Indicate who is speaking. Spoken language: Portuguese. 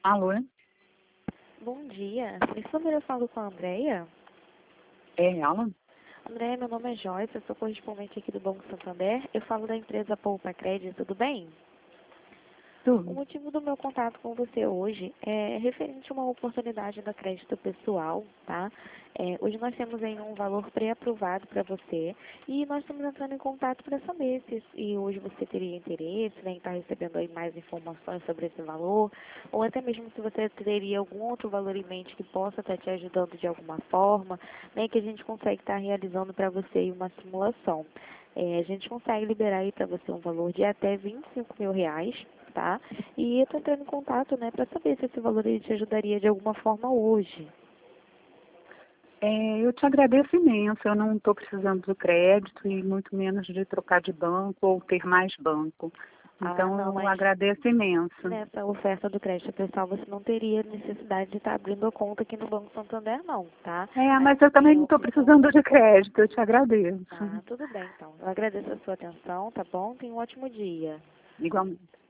Speaker 1: Alô?
Speaker 2: Bom dia. Por favor, eu falo com a Andréia.
Speaker 1: É ela?
Speaker 2: Andréia, meu nome é Joyce, eu sou correspondente aqui do Banco Santander. Eu falo da empresa Poupa Crédito, tudo bem? O
Speaker 1: Tudo.
Speaker 2: motivo do meu contato com você hoje é referente a uma oportunidade da crédito pessoal, tá? Hoje nós temos aí um valor pré-aprovado para você e nós estamos entrando em contato para saber se hoje você teria interesse, né, em estar recebendo aí mais informações sobre esse valor, ou até mesmo se você teria algum outro valor em mente que possa estar te ajudando de alguma forma, né, que a gente consegue estar realizando para você aí uma simulação. A gente consegue liberar aí para você um valor de até R$ 25.000, tá? E eu tô entrando em contato, né, para saber se esse valor aí te ajudaria de alguma forma hoje.
Speaker 1: Eu te agradeço imenso. Eu não estou precisando de crédito e muito menos de trocar de banco ou ter mais banco.
Speaker 2: Ah,
Speaker 1: Então,
Speaker 2: não,
Speaker 1: eu
Speaker 2: mas
Speaker 1: agradeço imenso.
Speaker 2: nessa oferta do crédito pessoal você não teria necessidade de estar abrindo a conta aqui no Banco Santander, não, tá? A
Speaker 1: Mas
Speaker 2: gente
Speaker 1: eu também
Speaker 2: tem
Speaker 1: não
Speaker 2: a
Speaker 1: estou
Speaker 2: opção.
Speaker 1: precisando de crédito. Eu te agradeço.
Speaker 2: Ah, tudo bem, então. Eu agradeço a sua atenção, tá bom? Tenha um ótimo dia.
Speaker 1: Igualmente.